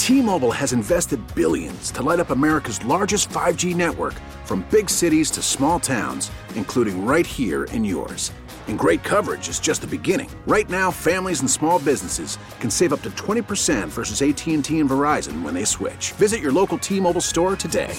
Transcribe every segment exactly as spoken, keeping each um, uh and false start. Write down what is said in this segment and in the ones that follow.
T-Mobile has invested billions to light up America's largest five G network, from big cities to small towns, including right here in yours. And great coverage is just the beginning. Right now, families and small businesses can save up to twenty percent versus A T and T and Verizon when they switch. Visit your local T-Mobile store today.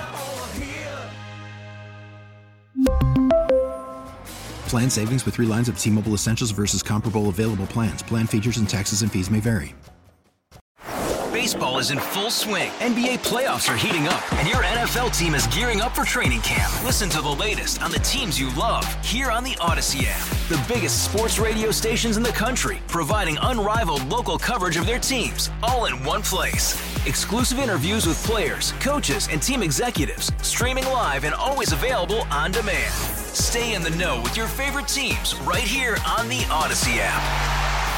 Plan savings with three lines of T-Mobile Essentials versus comparable available plans. Plan features and taxes and fees may vary. Baseball is in full swing. N B A playoffs are heating up, and your N F L team is gearing up for training camp. Listen to the latest on the teams you love here on the Odyssey app. The biggest sports radio stations in the country, providing unrivaled local coverage of their teams, all in one place. Exclusive interviews with players, coaches, and team executives, streaming live and always available on demand. Stay in the know with your favorite teams right here on the Odyssey app.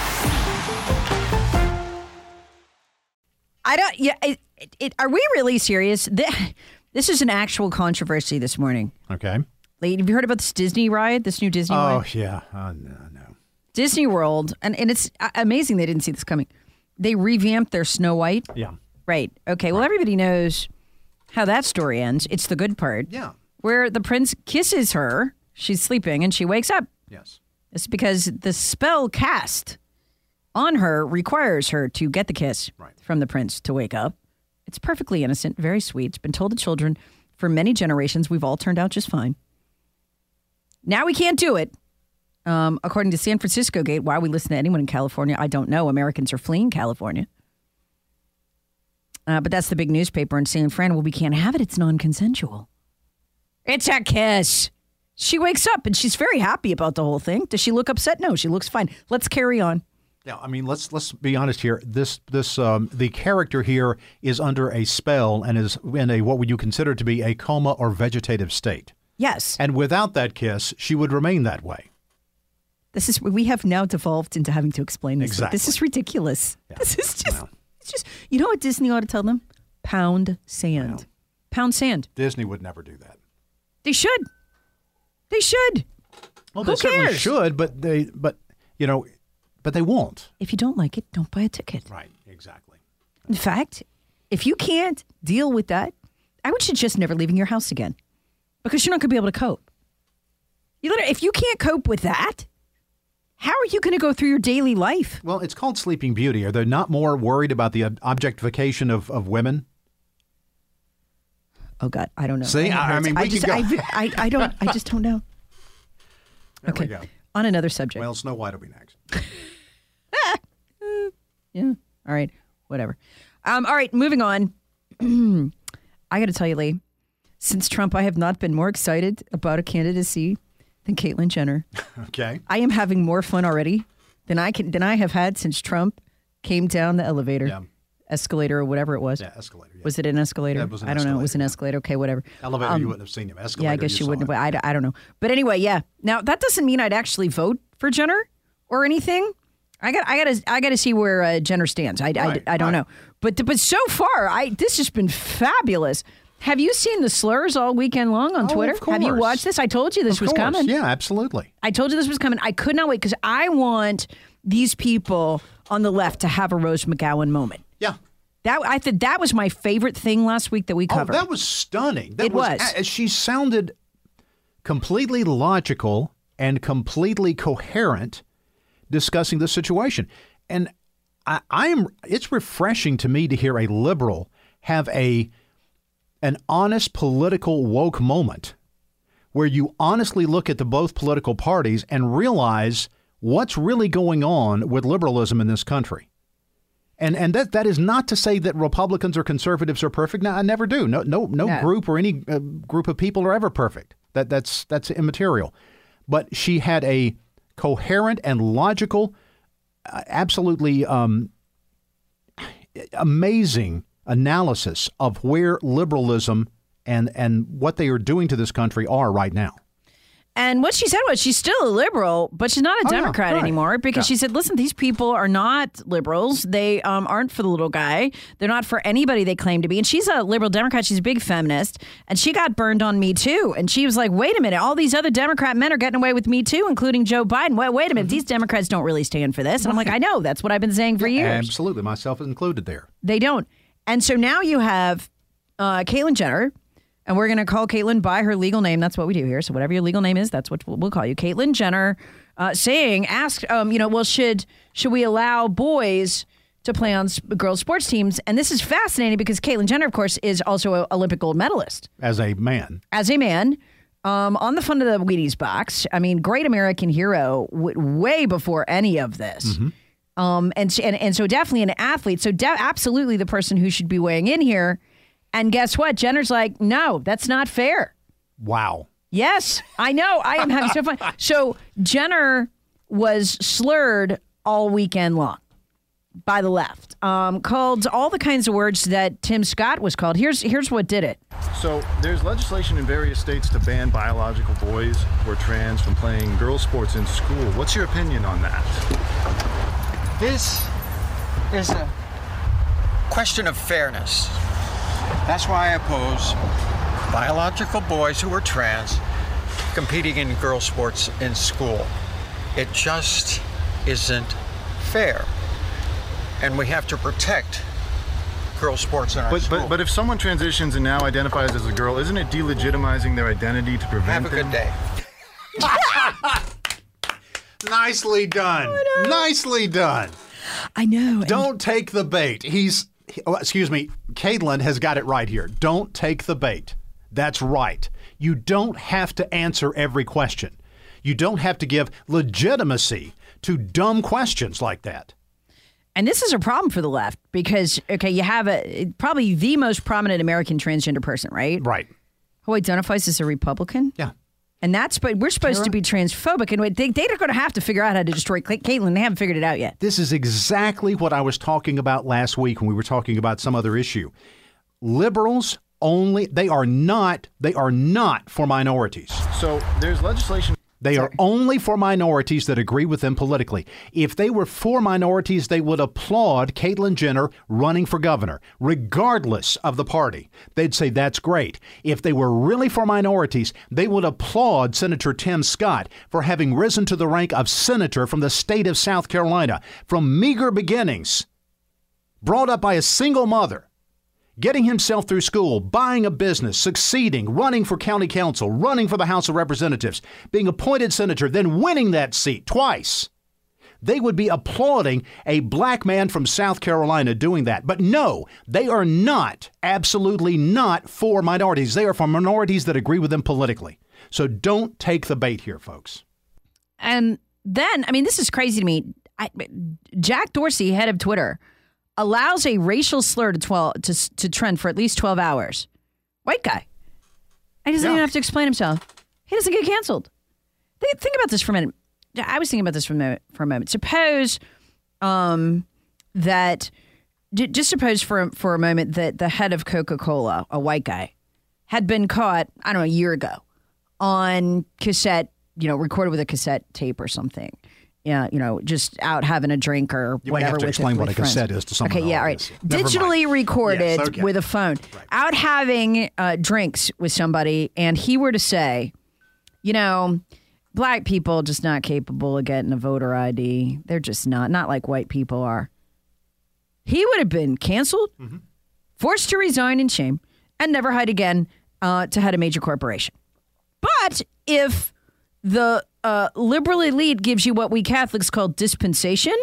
I don't. Yeah. It, it, are we really serious? This, this is an actual controversy this morning. Okay. Like, have you heard about this Disney ride? This new Disney oh, ride? Oh yeah. Oh no, no. Disney World, and, and it's amazing they didn't see this coming. They revamped their Snow White. Yeah. Right. Okay. Well, right. Everybody knows how that story ends. It's the good part. Yeah. Where the prince kisses her. She's sleeping, and she wakes up. Yes. It's because the spell cast on her requires her to get the kiss right. from the prince to wake up. It's perfectly innocent, very sweet. It's been told to children for many generations. We've all turned out just fine. Now we can't do it. Um, according to San Francisco Gate, why we listen to anyone in California, I don't know. Americans are fleeing California. Uh, but that's the big newspaper in San Fran. Well, we can't have it. It's non-consensual. It's a kiss. She wakes up and she's very happy about the whole thing. Does she look upset? No, she looks fine. Let's carry on. Yeah, I mean, let's let's be honest here. This this um, the character here is under a spell and is in a what would you consider to be a coma or vegetative state. Yes. And without that kiss, she would remain that way. This is we have now devolved into having to explain this. Exactly. This is ridiculous. Yeah. This is just No. it's just you know what Disney ought to tell them? Pound sand. Pound sand. Disney would never do that. They should. They should. Well, Who they certainly cares? should, but they but you know, but they won't. If you don't like it, don't buy a ticket. Right, exactly. In fact, if you can't deal with that, I would suggest never leaving your house again because you're not going to be able to cope. You literally, if you can't cope with that, how are you going to go through your daily life? Well, it's called Sleeping Beauty. Are they not more worried about the objectification of, of women? Oh, God, I don't know. See, I, I mean, we I just, could go. I, I, I don't, I just don't know. There okay. we go. On another subject. Well, Snow White will be next. Yeah. All right. Whatever. Um, all right. Moving on. I got to tell you, Lee, since Trump, I have not been more excited about a candidacy than Caitlyn Jenner. Okay. I am having more fun already than I can than I have had since Trump came down the elevator, Yeah. escalator, or whatever it was. Yeah, escalator. Yeah. Was it an escalator? Yeah, it was an I don't know. It was an escalator, escalator. Okay, whatever. Elevator, Um, you wouldn't have seen him. Escalator, Yeah, I guess you saw wouldn't. him. Have, I, I don't know. But anyway, yeah. Now that doesn't mean I'd actually vote for Jenner or anything. I got, I got to, I got to see where uh, Jenner stands. I, Right, I, I don't right. know. But, but so far, I this has been fabulous. Have you seen the slurs all weekend long on Oh, Twitter? of course. Have you watched this? I told you this Of was course. coming. Yeah, absolutely. I told you this was coming. I could not wait because I want these people on the left to have a Rose McGowan moment. Yeah. That I thought that was my favorite thing last week that we Oh, covered. that was stunning. That It was. a- She sounded completely logical and completely coherent discussing the situation. And I, I am. It's refreshing to me to hear a liberal have a an honest political woke moment where you honestly look at the both political parties and realize what's really going on with liberalism in this country. And and that that is not to say that Republicans or conservatives are perfect. No, I never do. No no no Yeah. group or any uh, group of people are ever perfect. That that's that's immaterial. But she had a coherent and logical, uh, absolutely um, amazing analysis of where liberalism and and what they are doing to this country are right now. And what she said was she's still a liberal, but she's not a Oh, yeah, Democrat right. anymore because Yeah. she said, listen, these people are not liberals. They um, aren't for the little guy. They're not for anybody they claim to be. And she's a liberal Democrat. She's a big feminist. And she got burned on Me Too. And she was like, wait a minute. All these other Democrat men are getting away with Me Too, including Joe Biden. Wait, wait a minute. These Democrats don't really stand for this. And I'm like, I know. That's what I've been saying for years. Absolutely. Myself included there. They don't. And so now you have uh, Caitlyn Jenner, and we're going to call Caitlyn by her legal name. That's what we do here. So whatever your legal name is, that's what we'll, we'll call you. Caitlyn Jenner uh, saying, ask, um, you know, well, should should we allow boys to play on girls' sports teams? And this is fascinating because Caitlyn Jenner, of course, is also an Olympic gold medalist. As a man. As a man. Um, on the front of the Wheaties box. I mean, great American hero w- way before any of this. Mm-hmm. Um, and, and and so definitely an athlete. So de- absolutely the person who should be weighing in here. And guess what? Jenner's like, no, that's not fair. Wow. Yes, I know. I am having so fun. So Jenner was slurred all weekend long by the left. Um, called all the kinds of words that Tim Scott was called. Here's here's what did it. So there's legislation in various states to ban biological boys who are trans from playing girls' sports in school. What's your opinion on that? This is a question of fairness. That's why I oppose biological boys who are trans competing in girls' sports in school. It just isn't fair. And we have to protect girls' sports in our but, school. But, but if someone transitions and now identifies as a girl, isn't it delegitimizing their identity to prevent Have a good day. Nicely done. Nicely done. I know. Don't take the bait. He's, oh, excuse me, Caitlyn has got it right here. Don't take the bait. That's right. You don't have to answer every question. You don't have to give legitimacy to dumb questions like that. And this is a problem for the left because, okay, you have a probably the most prominent American transgender person, right? Right. Who identifies as a Republican. Yeah. And that's, but we're supposed Tara? to be transphobic, and they, they're going to have to figure out how to destroy Caitlyn. They haven't figured it out yet. This is exactly what I was talking about last week when we were talking about some other issue. Liberals only, they are not, they are not for minorities. So there's legislation. They are only for minorities that agree with them politically. If they were for minorities, they would applaud Caitlyn Jenner running for governor, regardless of the party. They'd say that's great. If they were really for minorities, they would applaud Senator Tim Scott for having risen to the rank of senator from the state of South Carolina, from meager beginnings, brought up by a single mother, getting himself through school, buying a business, succeeding, running for county council, running for the House of Representatives, being appointed senator, then winning that seat twice. They would be applauding a black man from South Carolina doing that. But no, they are not, absolutely not for minorities. They are for minorities that agree with them politically. So don't take the bait here, folks. And then, I mean, this is crazy to me. I, Jack Dorsey, head of Twitter, allows a racial slur to twelve to to trend for at least twelve hours. White guy. He doesn't yeah. even have to explain himself. He doesn't get canceled. Think about this for a minute. I was thinking about this for a moment. For a moment. Suppose um, that, just suppose for for a moment that the head of Coca-Cola, a white guy, had been caught, I don't know, a year ago on cassette, you know, recorded with a cassette tape or something. Yeah, you know, just out having a drink or you whatever. You have to with explain it, what with a friends. cassette is to someone. Okay, yeah, all right. Digitally recorded yes, okay. with a phone, right. out having uh, drinks with somebody, and he were to say, you know, black people just not capable of getting a voter I D. They're just not, not like white people are. He would have been canceled, mm-hmm. forced to resign in shame, and never hired again uh, to head a major corporation. But if the uh, liberal elite gives you what we Catholics call dispensation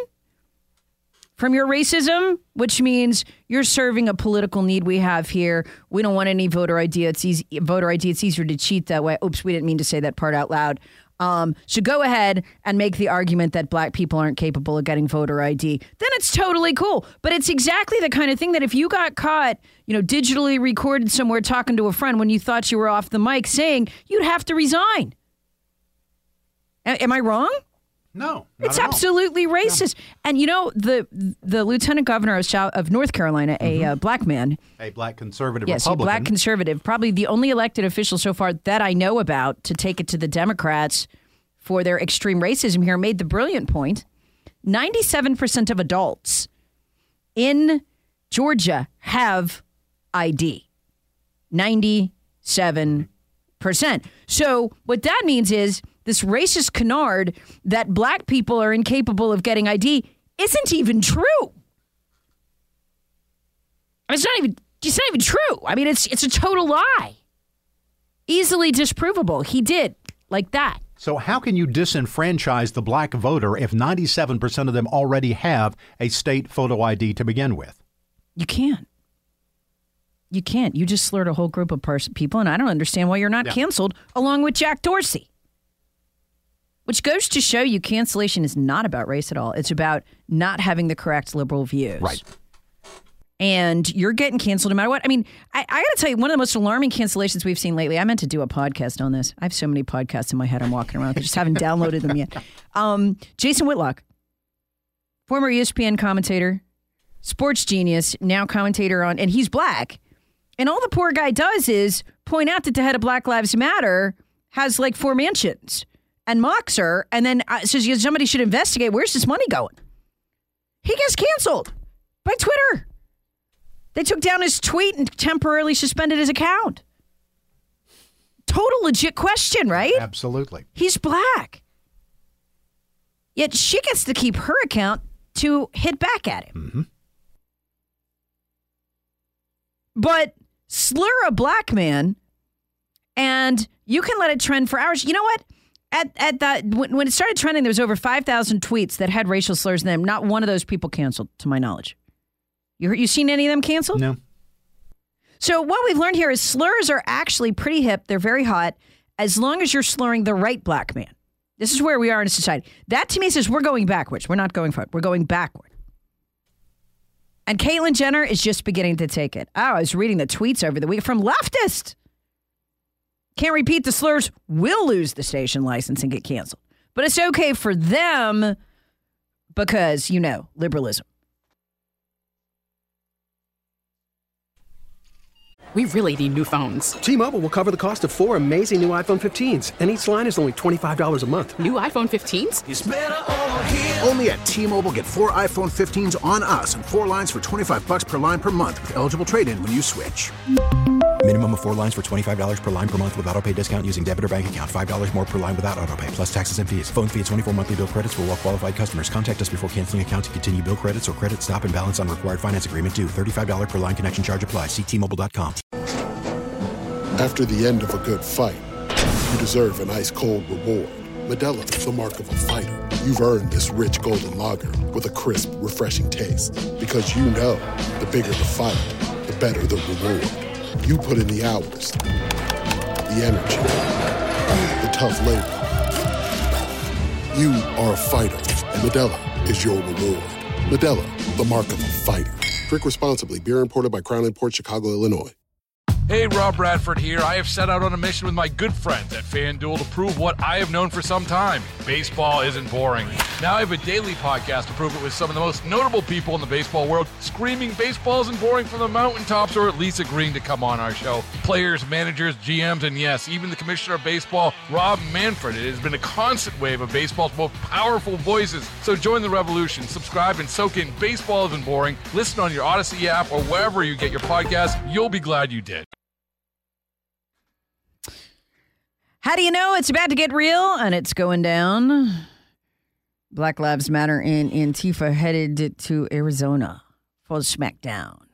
from your racism, which means you're serving a political need we have here. We don't want any voter I D. It's easy, voter I D. It's easier to cheat that way. Oops, we didn't mean to say that part out loud. Um, so go ahead and make the argument that black people aren't capable of getting voter I D. Then it's totally cool. But it's exactly the kind of thing that if you got caught, you know, digitally recorded somewhere talking to a friend when you thought you were off the mic saying, you'd have to resign. A- am I wrong? No, it's absolutely all. racist. No. And you know, the the lieutenant governor of, South, of North Carolina, mm-hmm. a uh, black man, a black conservative yes, Republican, a black conservative, probably the only elected official so far that I know about to take it to the Democrats for their extreme racism here, made the brilliant point: ninety-seven percent of adults in Georgia have I D. ninety-seven percent. So what that means is, this racist canard that black people are incapable of getting I D isn't even true. It's not even it's not even true. I mean, it's it's a total lie. Easily disprovable. He did like that. So how can you disenfranchise the black voter if ninety-seven percent of them already have a state photo I D to begin with? You can't. You can't. You just slurred a whole group of pers- people, and I don't understand why you're not yeah. canceled along with Jack Dorsey. Which goes to show you cancellation is not about race at all. It's about not having the correct liberal views. Right. And you're getting canceled no matter what. I mean, I, I got to tell you, one of the most alarming cancellations we've seen lately, I meant to do a podcast on this. I have so many podcasts in my head I'm walking around. I just haven't downloaded them yet. Um, Jason Whitlock, former E S P N commentator, sports genius, now commentator on, and he's black. And all the poor guy does is point out that the head of Black Lives Matter has like four mansions and mocks her, and then uh, says somebody should investigate. Where's this money going? He gets canceled by Twitter. They took down his tweet and temporarily suspended his account. Total legit question, right? Absolutely. He's black. Yet she gets to keep her account to hit back at him. Mm-hmm. But slur a black man, and you can let it trend for hours. You know what? At at that when, when it started trending, there was over five thousand tweets that had racial slurs in them. Not one of those people canceled, to my knowledge. You you seen any of them canceled? No. So what we've learned here is slurs are actually pretty hip. They're very hot, as long as you're slurring the right black man. This is where we are in society. That to me says we're going backwards. We're not going forward. We're going backward. And Caitlyn Jenner is just beginning to take it. Oh, I was reading the tweets over the week from leftists. Can't repeat the slurs, will lose the station license and get canceled. But it's okay for them because, you know, liberalism. We really need new phones. T-Mobile will cover the cost of four amazing new iPhone fifteens, and each line is only twenty-five dollars a month. New iPhone fifteens? It's better over here. Only at T-Mobile, get four iPhone fifteens on us and four lines for twenty-five dollars per line per month with eligible trade-in when you switch. Minimum of four lines for twenty-five dollars per line per month with autopay discount using debit or bank account. five dollars more per line without autopay, plus taxes and fees. Phone fee at twenty-four monthly bill credits for well-qualified customers. Contact us before canceling account to continue bill credits or credit stop and balance on required finance agreement due. thirty-five dollars per line connection charge applies. See T Mobile dot com. After the end of a good fight, you deserve an ice-cold reward. Modelo is the mark of a fighter. You've earned this rich golden lager with a crisp, refreshing taste. Because you know, the bigger the fight, the better the reward. You put in the hours, the energy, the tough labor. You are a fighter, and Modelo is your reward. Modelo, the mark of a fighter. Drink responsibly. Beer imported by Crown Imports, Chicago, Illinois. Hey, Rob Bradford here. I have set out on a mission with my good friends at FanDuel to prove what I have known for some time. Baseball isn't boring. Now I have a daily podcast to prove it with some of the most notable people in the baseball world, screaming baseball isn't boring from the mountaintops, or at least agreeing to come on our show. Players, managers, G Ms, and yes, even the commissioner of baseball, Rob Manfred. It has been a constant wave of baseball's most powerful voices. So join the revolution. Subscribe and soak in Baseball Isn't Boring. Listen on your Odyssey app or wherever you get your podcasts. You'll be glad you did. How do you know it's about to get real and it's going down? Black Lives Matter and Antifa headed to Arizona for SmackDown.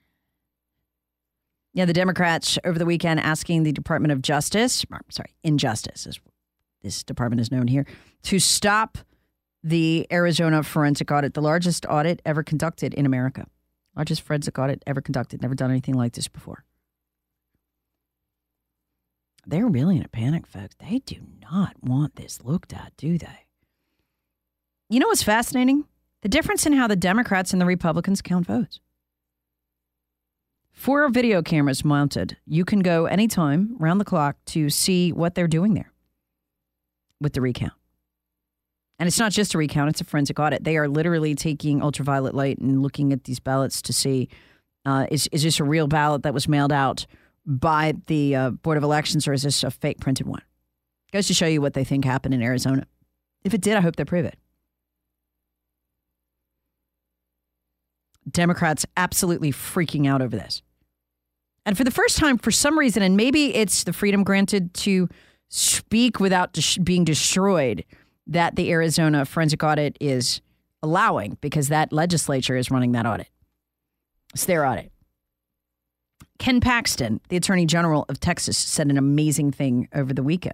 Yeah, the Democrats over the weekend asking the Department of Justice, sorry, Injustice, as this department is known here, to stop the Arizona forensic audit, the largest audit ever conducted in America. Largest forensic audit ever conducted. Never done anything like this before. They're really in a panic, folks. They do not want this looked at, do they? You know what's fascinating? The difference in how the Democrats and the Republicans count votes. Four video cameras mounted. You can go anytime, round the clock, to see what they're doing there with the recount. And it's not just a recount, it's a forensic audit. They are literally taking ultraviolet light and looking at these ballots to see, uh, is, is this a real ballot that was mailed out by the uh, Board of Elections, or is this a fake printed one? Goes to show you what they think happened in Arizona. If it did, I hope they prove it. Democrats absolutely freaking out over this. And for the first time, for some reason, and maybe it's the freedom granted to speak without des- being destroyed, that the Arizona forensic audit is allowing, because that legislature is running that audit. It's their audit. Ken Paxton, the Attorney General of Texas, said an amazing thing over the weekend.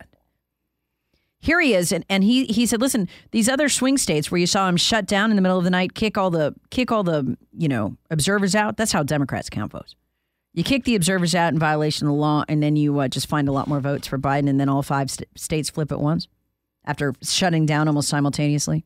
Here he is, and, and he he said, listen, these other swing states where you saw him shut down in the middle of the night, kick all the kick all the, you know, observers out, that's how Democrats count votes. You kick the observers out in violation of the law, and then you uh, just find a lot more votes for Biden, and then all five st- states flip at once after shutting down almost simultaneously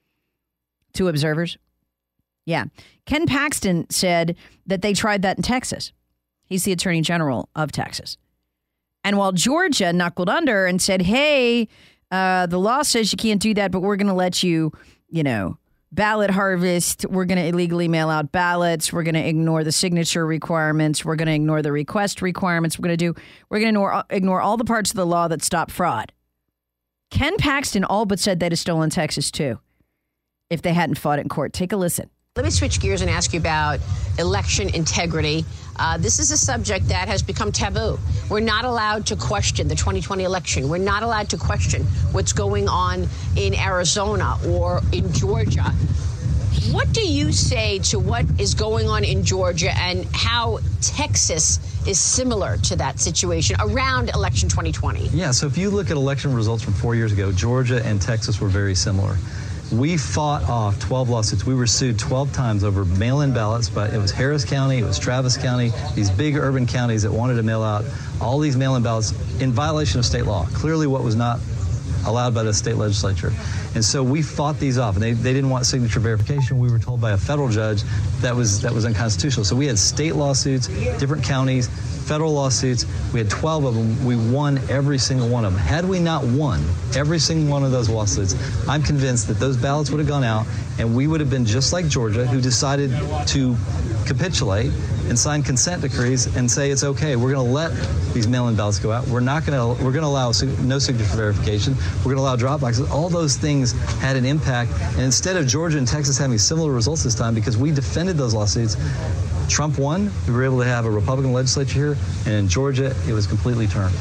two observers. Yeah. Ken Paxton said that they tried that in Texas. He's the Attorney General of Texas. And while Georgia knuckled under and said, hey, uh, the law says you can't do that, but we're going to let you, you know, ballot harvest. We're going to illegally mail out ballots. We're going to ignore the signature requirements. We're going to ignore the request requirements. We're going to do, we're going to ignore, ignore all the parts of the law that stop fraud. Ken Paxton all but said they'd have stolen Texas, too, if they hadn't fought it in court. Take a listen. Let me switch gears and ask you about election integrity. Uh, this is a subject that has become taboo. We're not allowed to question the twenty twenty election. We're not allowed to question what's going on in Arizona or in Georgia. What do you say to what is going on in Georgia and how Texas is similar to that situation around election twenty twenty? Yeah, so if you look at election results from four years ago, Georgia and Texas were very similar. We fought off twelve lawsuits. We were sued twelve times over mail-in ballots, but it was Harris County, it was Travis County, these big urban counties that wanted to mail out all these mail-in ballots in violation of state law, clearly what was not allowed by the state legislature. And so we fought these off, and they, they didn't want signature verification. We were told by a federal judge that was that was unconstitutional. So we had state lawsuits, different counties, federal lawsuits. We had twelve of them. We won every single one of them. Had we not won every single one of those lawsuits, I'm convinced that those ballots would have gone out, and we would have been just like Georgia, who decided to capitulate and sign consent decrees and say it's okay. We're going to let these mail-in ballots go out. We're not going to. We're going to allow no signature verification. We're going to allow drop boxes. All those things had an impact. And instead of Georgia and Texas having similar results this time, because we defended those lawsuits, Trump won. We were able to have a Republican legislature here, and in Georgia, it was completely turned.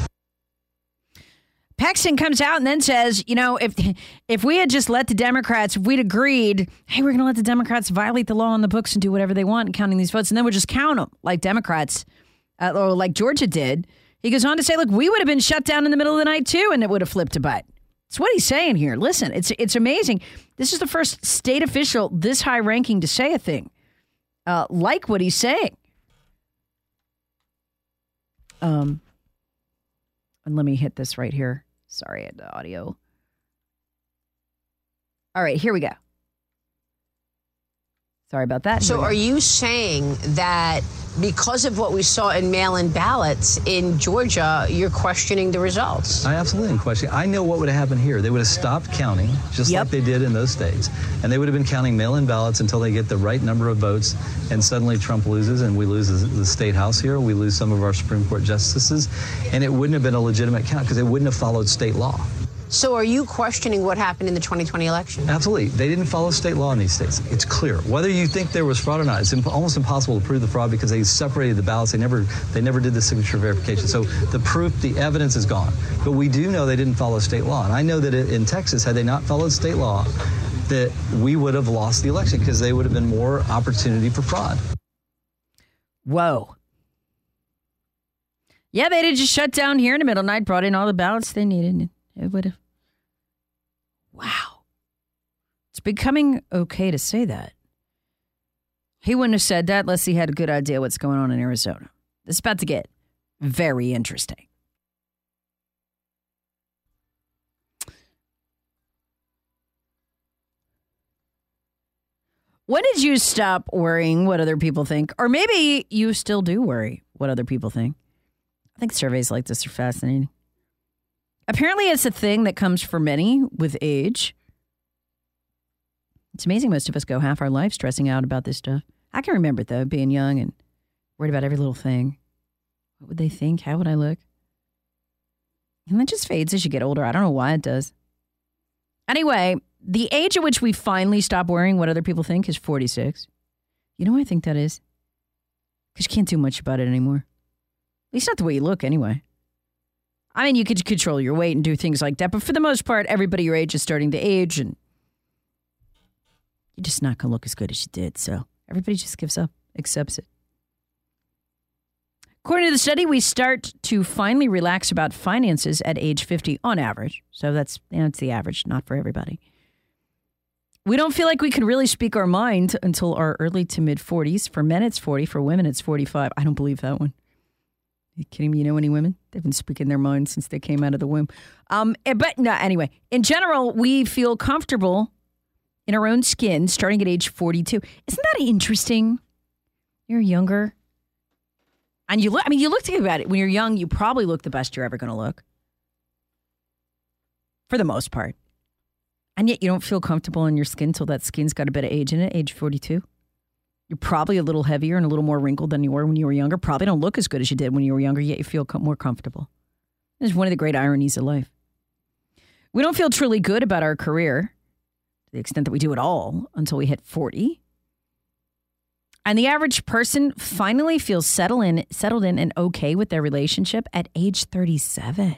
Paxton comes out and then says, you know, if if we had just let the Democrats, if we'd agreed, hey, we're going to let the Democrats violate the law on the books and do whatever they want in counting these votes, and then we'll just count them like Democrats, uh, or like Georgia did. He goes on to say, look, we would have been shut down in the middle of the night, too, and it would have flipped to Biden. That's what he's saying here. Listen, it's it's amazing. This is the first state official this high ranking to say a thing uh, like what he's saying. Um, and let me hit this right here. Sorry, I had the audio. All right, here we go. Sorry about that. So are you saying that because of what we saw in mail-in ballots in Georgia, you're questioning the results? I absolutely am questioning. I know what would have happened here. They would have stopped counting, just yep. like they did in those states. And they would have been counting mail-in ballots until they get the right number of votes. And suddenly Trump loses, and we lose the state house here. We lose some of our Supreme Court justices. And it wouldn't have been a legitimate count because they wouldn't have followed state law. So are you questioning what happened in the twenty twenty election? Absolutely. They didn't follow state law in these states. It's clear. Whether you think there was fraud or not, it's imp- almost impossible to prove the fraud because they separated the ballots. They never they never did the signature verification. So the proof, the evidence is gone. But we do know they didn't follow state law. And I know that in Texas, had they not followed state law, that we would have lost the election because they would have been more opportunity for fraud. Whoa. Yeah, they'd have just shut down here in the middle of the night, brought in all the ballots they needed. It would have. Wow. It's becoming okay to say that. He wouldn't have said that unless he had a good idea what's going on in Arizona. It's about to get very interesting. When did you stop worrying what other people think? Or maybe you still do worry what other people think. I think surveys like this are fascinating. Apparently, it's a thing that comes for many with age. It's amazing most of us go half our life stressing out about this stuff. I can remember it, though, being young and worried about every little thing. What would they think? How would I look? And that just fades as you get older. I don't know why it does. Anyway, the age at which we finally stop worrying what other people think is forty-six. You know why I think that is? Because you can't do much about it anymore. At least not the way you look, anyway. I mean, you could control your weight and do things like that, but for the most part, everybody your age is starting to age, and you're just not going to look as good as you did, so everybody just gives up, accepts it. According to the study, we start to finally relax about finances at age fifty on average. So that's, you know, it's the average, not for everybody. We don't feel like we can really speak our mind until our early to mid forties. For men, it's forty. For women, it's forty-five. I don't believe that one. Are you kidding me? You know any women? They've been speaking their mind since they came out of the womb. Um, but no, anyway, in general, we feel comfortable in our own skin starting at age forty-two. Isn't that interesting? You're younger. And you look, I mean, you look, think about it. When you're young, you probably look the best you're ever going to look. For the most part. And yet you don't feel comfortable in your skin until that skin's got a bit of age in it, age forty-two. You're probably a little heavier and a little more wrinkled than you were when you were younger. Probably don't look as good as you did when you were younger, yet you feel com- more comfortable. It's one of the great ironies of life. We don't feel truly good about our career, to the extent that we do at all, until we hit forty. And the average person finally feels settled in, settled in and okay with their relationship at age thirty-seven.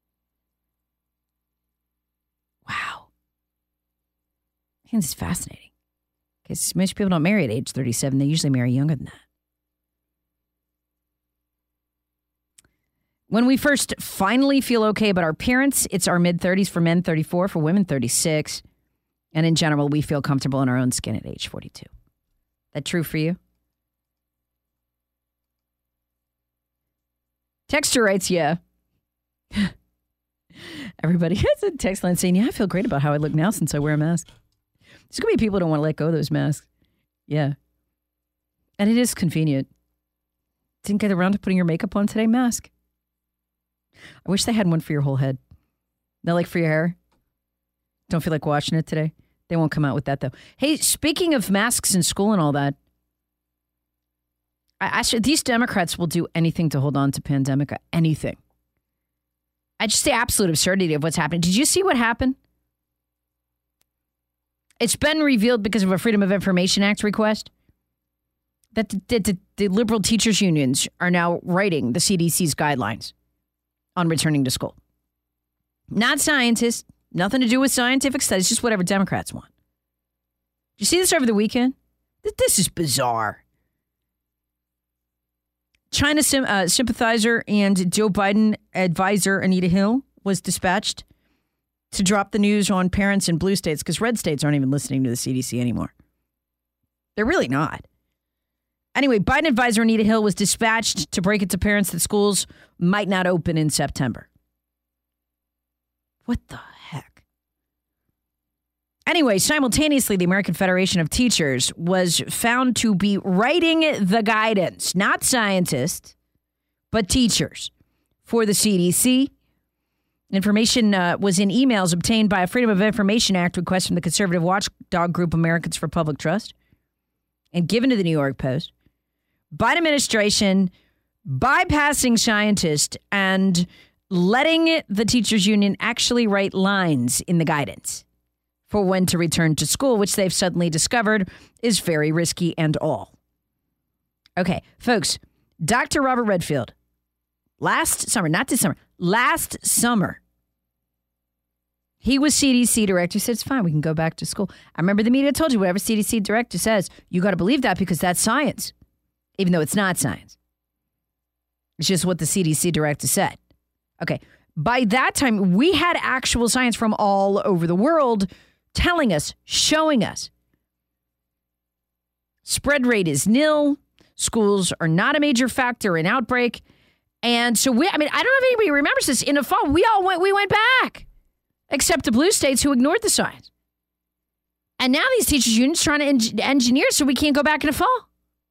Wow. I think this is fascinating. Because most people don't marry at age thirty-seven. They usually marry younger than that. When we first finally feel okay about our appearance, it's our mid-thirties. For men, thirty-four. For women, thirty-six. And in general, we feel comfortable in our own skin at age forty-two. That true for you? Texter writes, yeah. Everybody has a text line saying, yeah, I feel great about how I look now since I wear a mask. There's going to be people who don't want to let go of those masks. Yeah. And it is convenient. Didn't get around to putting your makeup on today? Mask. I wish they had one for your whole head. Not like for your hair. Don't feel like washing it today. They won't come out with that, though. Hey, speaking of masks in school and all that, I, I should, these Democrats will do anything to hold on to pandemic. Anything. I just the absolute absurdity of what's happening. Did you see what happened? It's been revealed because of a Freedom of Information Act request that the, the, the liberal teachers unions are now writing the C D C's guidelines on returning to school. Not scientists, nothing to do with scientific studies, just whatever Democrats want. Did you see this over the weekend? This is bizarre. China sim, uh, sympathizer and Joe Biden advisor Anita Hill was dispatched to drop the news on parents in blue states because red states aren't even listening to the C D C anymore. They're really not. Anyway, Biden advisor Anita Hill was dispatched to break it to parents that schools might not open in September. What the heck? Anyway, simultaneously, the American Federation of Teachers was found to be writing the guidance, not scientists, but teachers for the C D C. Information uh, was in emails obtained by a Freedom of Information Act request from the conservative watchdog group Americans for Public Trust and given to the New York Post. Biden administration bypassing scientists and letting the teachers union actually write lines in the guidance for when to return to school, which they've suddenly discovered is very risky and all. Okay, folks, Doctor Robert Redfield, last summer, not this summer, last summer, he was C D C director. He said, it's fine, we can go back to school. I remember the media told you, whatever C D C director says, you got to believe that because that's science, even though it's not science. It's just what the C D C director said. Okay, by that time, we had actual science from all over the world telling us, showing us. Spread rate is nil. Schools are not a major factor in outbreak. And so we, I mean, I don't know if anybody remembers this. In the fall, we all went, we went back, except the blue states who ignored the science. And now these teachers unions trying to en- engineer so we can't go back in the fall.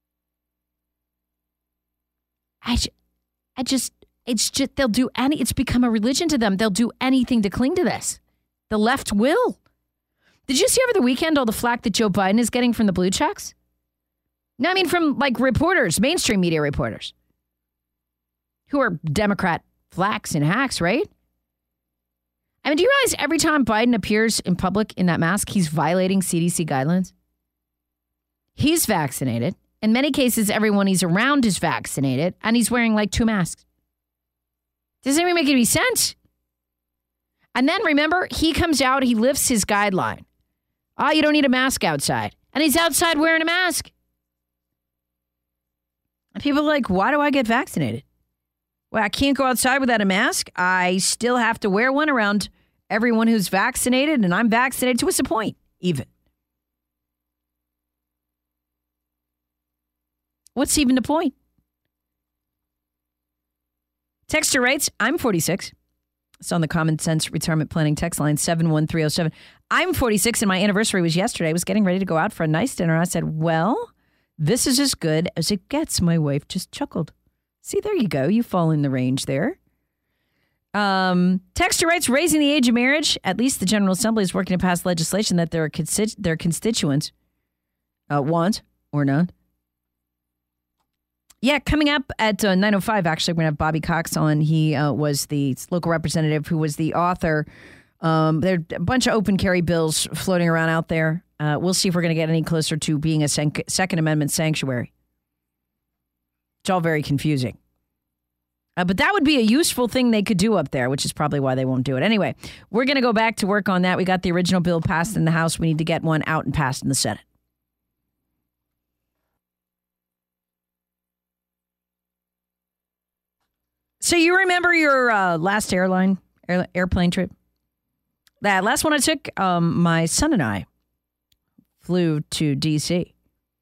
I, I just, it's just, they'll do any, it's become a religion to them. They'll do anything to cling to this. The left will. Did you see over the weekend all the flack that Joe Biden is getting from the blue checks? No, I mean from like reporters, mainstream media reporters, who are Democrat flacks and hacks, right? I mean, do you realize every time Biden appears in public in that mask, he's violating C D C guidelines? He's vaccinated. In many cases, everyone he's around is vaccinated, and he's wearing like two masks. Doesn't even make any sense. And then remember, he comes out, he lifts his guideline. Oh, you don't need a mask outside. And he's outside wearing a mask. People are like, why do I get vaccinated? Well, I can't go outside without a mask. I still have to wear one around everyone who's vaccinated, and I'm vaccinated. To what's the point, even? What's even the point? Texter writes, I'm forty-six. It's on the Common Sense Retirement Planning text line seven one three oh seven. I'm forty-six and my anniversary was yesterday. I was getting ready to go out for a nice dinner. I said, well, this is as good as it gets. My wife just chuckled. See, there you go. You fall in the range there. Um, Texter writes, raising the age of marriage. At least the General Assembly is working to pass legislation that their, consti- their constituents uh, want or not. Yeah, coming up at uh, nine oh five, actually, we're going to have Bobby Cox on. He uh, was the local representative who was the author. Um, there are a bunch of open carry bills floating around out there. Uh, we'll see if we're going to get any closer to being a sen- Second Amendment sanctuary. It's all very confusing. Uh, but that would be a useful thing they could do up there, which is probably why they won't do it. Anyway, we're going to go back to work on that. We got the original bill passed in the House. We need to get one out and passed in the Senate. So you remember your uh, last airline, air, airplane trip? That last one I took, um, my son and I flew to D C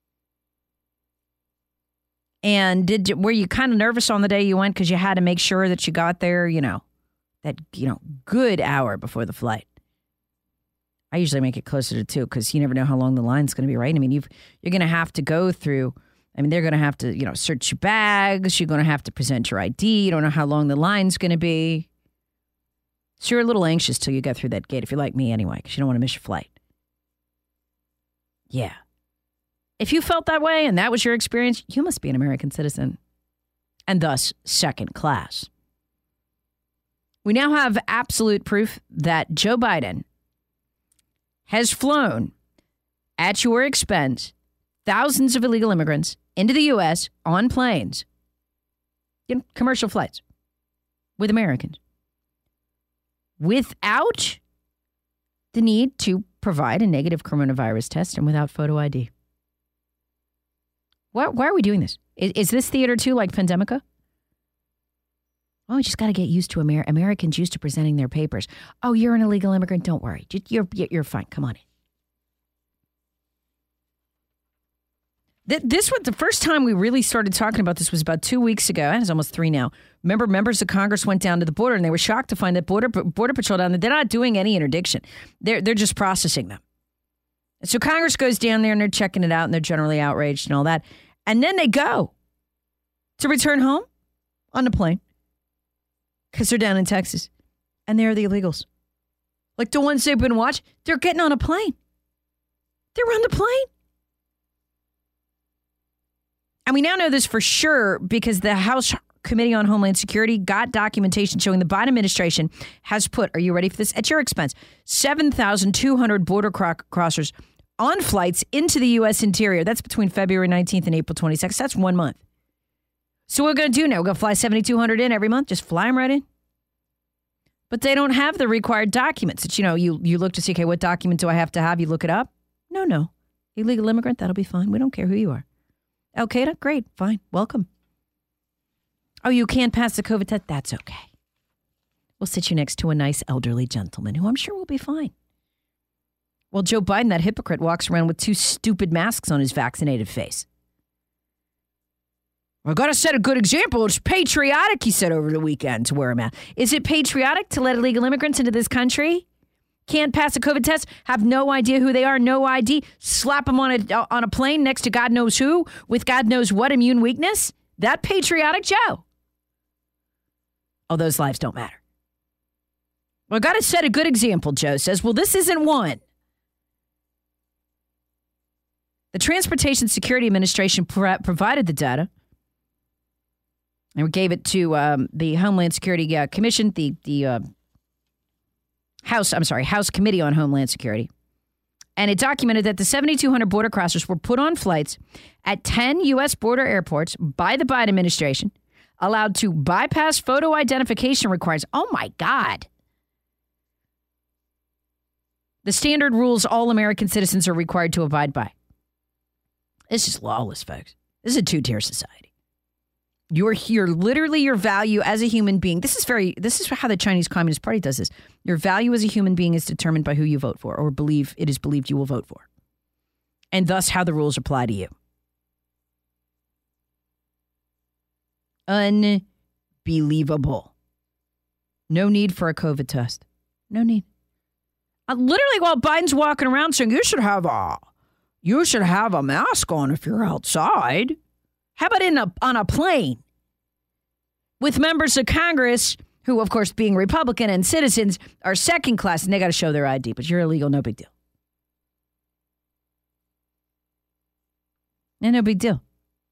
And did you, were you kind of nervous on the day you went because you had to make sure that you got there, you know, that, you know, good hour before the flight? I usually make it closer to two because you never know how long the line's going to be, right? I mean, you've, you're going to have to go through... I mean, they're going to have to, you know, search your bags. You're going to have to present your I D. You don't know how long the line's going to be. So you're a little anxious till you get through that gate, if you're like me anyway, because you don't want to miss your flight. Yeah. If you felt that way and that was your experience, you must be an American citizen and thus second class. We now have absolute proof that Joe Biden has flown at your expense thousands of illegal immigrants into the U S on planes, you know, commercial flights with Americans without the need to provide a negative coronavirus test and without photo I D. Why, why are we doing this? Is, is this theater too like Pandemica? Oh, we just got to get used to Amer- Americans used to presenting their papers. Oh, you're an illegal immigrant. Don't worry. You're, you're fine. Come on in. This was the first time we really started talking about this was about two weeks ago. And it's almost three now. Remember, members of Congress went down to the border and they were shocked to find that Border Border Patrol down there, they're not doing any interdiction. They're, they're just processing them. And so Congress goes down there and they're checking it out and they're generally outraged and all that. And then they go to return home on the plane because they're down in Texas and they're the illegals. Like the ones they've been watching, they're getting on a plane. They're on the plane. And we now know this for sure because the House Committee on Homeland Security got documentation showing the Biden administration has put, are you ready for this, at your expense, seven thousand two hundred border cro- crossers on flights into the U S interior. That's between February nineteenth and April twenty-sixth. That's one month. So what we're going to do now, we're going to fly seven thousand two hundred in every month, just fly them right in. But they don't have the required documents. It's, you know, you, you look to see, okay, what document do I have to have? You look it up. No, no. Illegal immigrant, that'll be fine. We don't care who you are. Al-Qaeda? Great. Fine. Welcome. Oh, you can't pass the COVID test? That's okay. We'll sit you next to a nice elderly gentleman who I'm sure will be fine. Well, Joe Biden, that hypocrite, walks around with two stupid masks on his vaccinated face. I got to set a good example. It's patriotic, he said over the weekend, to wear a mask. Is it patriotic to let illegal immigrants into this country? Can't pass a COVID test, have no idea who they are, no I D, slap them on a on a plane next to God knows who with God knows what immune weakness? That patriotic Joe. Oh, those lives don't matter. Well, I got to set a good example, Joe says. Well, this isn't one. The Transportation Security Administration pro- provided the data and we gave it to um, the Homeland Security uh, Commission, the the uh, House, I'm sorry, House Committee on Homeland Security. And it documented that the seven thousand two hundred border crossers were put on flights at ten U S border airports by the Biden administration, allowed to bypass photo identification requirements. Oh, my God. The standard rules all American citizens are required to abide by. This is lawless, folks. This is a two-tier society. You're here, literally your value as a human being. This is very, this is how the Chinese Communist Party does this. Your value as a human being is determined by who you vote for or believe it is believed you will vote for. And thus how the rules apply to you. Unbelievable. No need for a COVID test. No need. Uh, literally, while Biden's walking around saying you should have a, you should have a mask on if you're outside. How about in a on a plane with members of Congress who, of course, being Republican and citizens, are second class and they got to show their I D, but you're illegal, no big deal. And no big deal.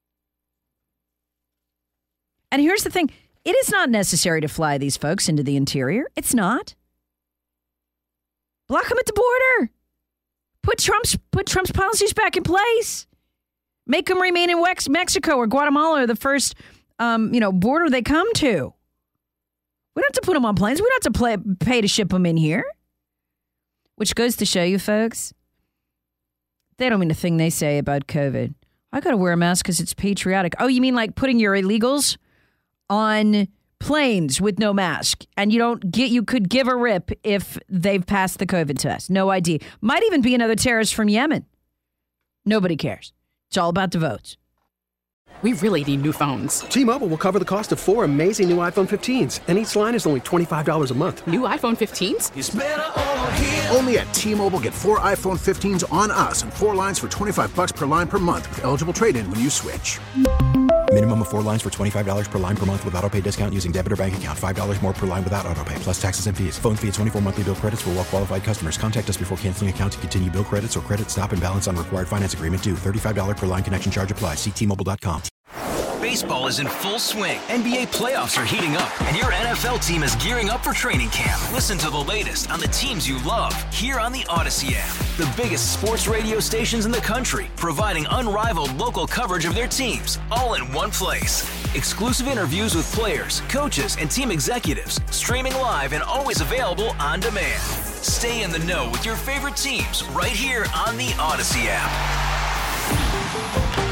And here's the thing. It is not necessary to fly these folks into the interior. It's not. Block them at the border. Put Trump's put Trump's policies back in place. Make them remain in Mexico or Guatemala or the first, um, you know, border they come to. We don't have to put them on planes. We don't have to play, pay to ship them in here. Which goes to show you, folks, they don't mean a thing they say about COVID. I got to wear a mask because it's patriotic. Oh, you mean like putting your illegals on planes with no mask, and you don't get, you could give a rip if they've passed the COVID test. No I D. Might even be another terrorist from Yemen. Nobody cares. It's all about the votes. We really need new phones. T-Mobile will cover the cost of four amazing new iPhone fifteens, and each line is only twenty-five dollars a month. New iPhone fifteens? It's better over here. Only at T-Mobile, get four iPhone fifteens on us and four lines for twenty-five bucks per line per month with eligible trade-in when you switch. Minimum of four lines for twenty-five dollars per line per month with auto pay discount using debit or bank account. five dollars more per line without auto pay, plus taxes and fees. Phone fee at twenty-four monthly bill credits for well-qualified customers. Contact us before canceling account to continue bill credits or credit stop and balance on required finance agreement due. thirty-five dollars per line connection charge applies. See T Mobile dot com. Baseball is in full swing. N B A playoffs are heating up, and your N F L team is gearing up for training camp. Listen to the latest on the teams you love here on the Odyssey app. The biggest sports radio stations in the country, providing unrivaled local coverage of their teams, all in one place. Exclusive interviews with players, coaches, and team executives, streaming live and always available on demand. Stay in the know with your favorite teams right here on the Odyssey app.